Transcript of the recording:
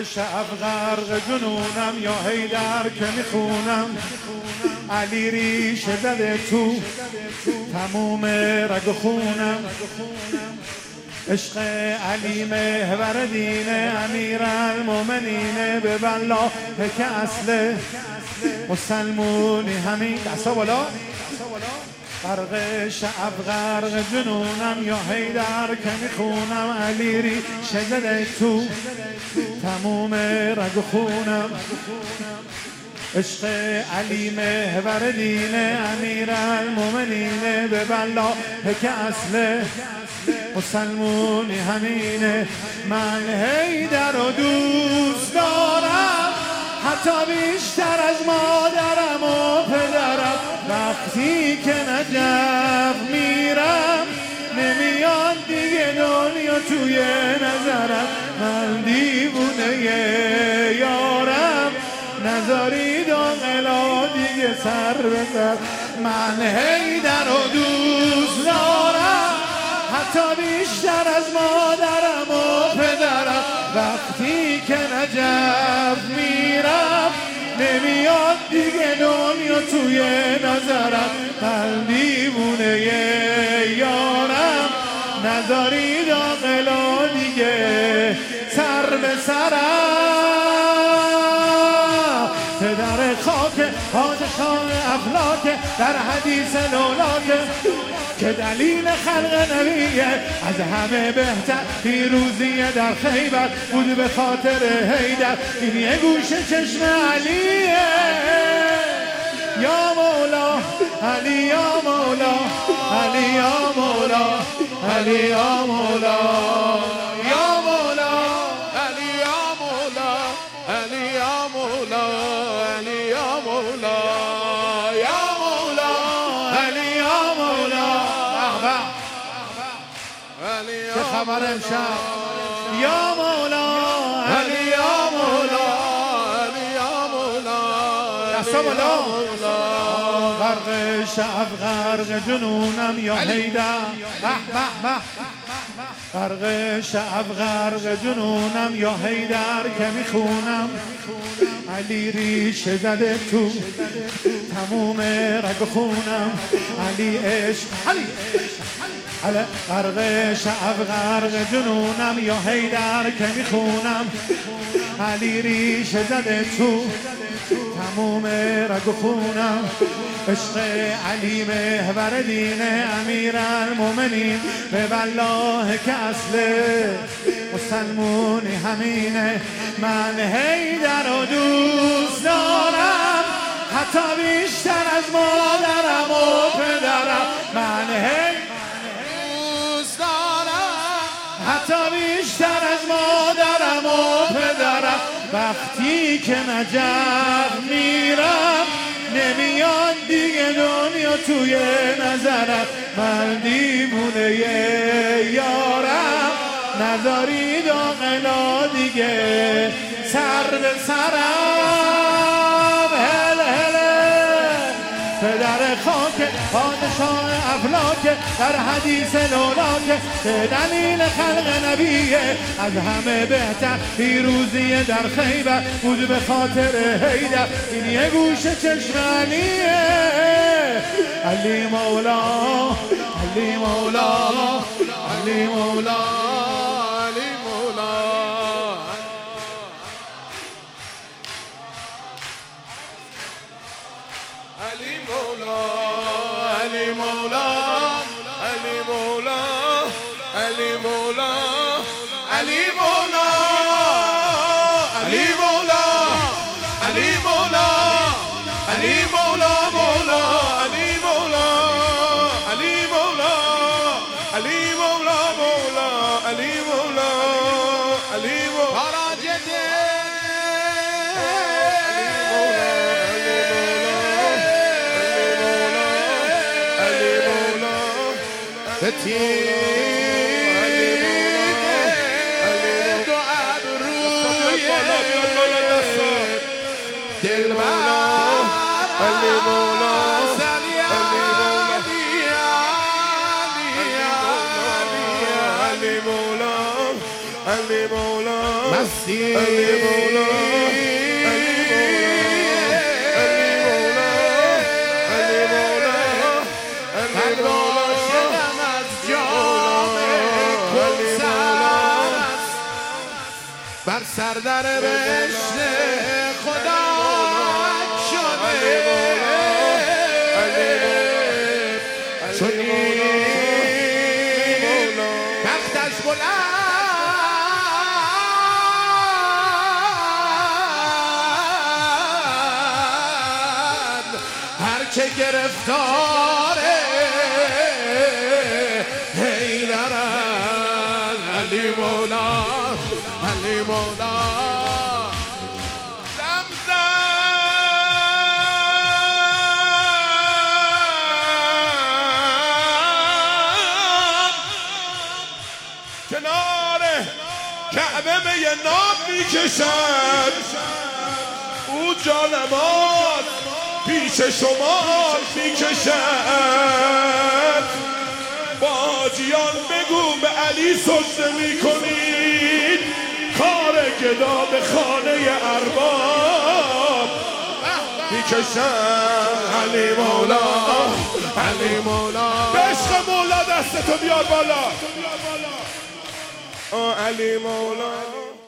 شب غرق جنونم یا حیدر که میخونم علی ریشه زده تو تموم رگ و خونم عشق علی محور دینه امیرالمومنینه به والله که اصل مسلمونی همین دستا بالا غرق شب غرق جنونم یا حیدر که میخونم علی ریشه زده تو تموم رگ و خونم عشق علی محور دینه امیرالمومنینه به والله که اصل مسلمونی همینه من حیدر رو دوست دارم حتی بیشتر از مادرم و پدرم وقتی که نجف میرم نمیاد دیگه دنیا توی نظرم من دیوونه یارم نذارید آقلا دیگه سر بزن من حیدر رو دوست دارم حتی بیشتر از مادرم و پدرم وقتی که نجف میرم نمیاد دیگه دنیا توی نظرم من دیوونه یارم نذارید آقلا دیگه سر به سرم پدر خاک پادشاه افلاک در حدیث لولاک که دلیل خلق نبیه از همه بهتر پیروزی در خیبر بود به خاطر حیدر این یه گوشه چشم علیه یا مولا علی یا مولا علی یا مولا علی یا مولا یا مولا علی یا مولا علی یا مولا علی یا مولا یا مولا علی یا مولا چه خبر امشب یا مولا علی یا مولا علی یا مولا دستا بالا غرق شب غرق جنونم یا حیدر غرق شب غرق جنونم یا حیدر که میخونم علی ریشه زده تو تموم رگ خونم علی عشق علی غرق شب غرق جنونم یا حیدر که میخونم علی ریشه زده تو تموم رگ و خونم عشق علی محور دینه امیرالمومنین به والله که اصل مسلمونی همینه من حیدر رو دوست دارم حتی بیشتر از مادرم و پدرم من حتی بیشتر از مادرم و پدرم وقتی که نجف میرم نمیاد دیگه دنیا توی نظرم من دیوونه یارم نذارید آقلا دیگه سر به سرم هل پدر خاک پادشاه افلاک در حدیث لولاک به دلیل خلق نبیه از همه بهتر پیروزی در خیبر بود به خاطر حیدر این یه گوشه چشم علیه علی مولا علی مولا علی مولا علی مولا علی مولا علی مولا علی مولا علی مولا علی مولا علی مولا علی مولا علی مولا مولا علی مولا علی مولا علی مولا مولا علی مولا علی مولا تو ابروی دلبر علی مولا علی مولا علی مولا هستی بر سردر بهشت خدا شده چونی تختش بلند هر که گرفتاره حیدرن علی مولا علی مولا کنار کعبه به یه نام میکشد او جانماز پیش شما میکشد با حاجیان بگو به علی سجده میکنید کار گدا به خانه ارباب میکشد علی مولا علی مولا به عشق مولا دستتو بیار بالا علی مولا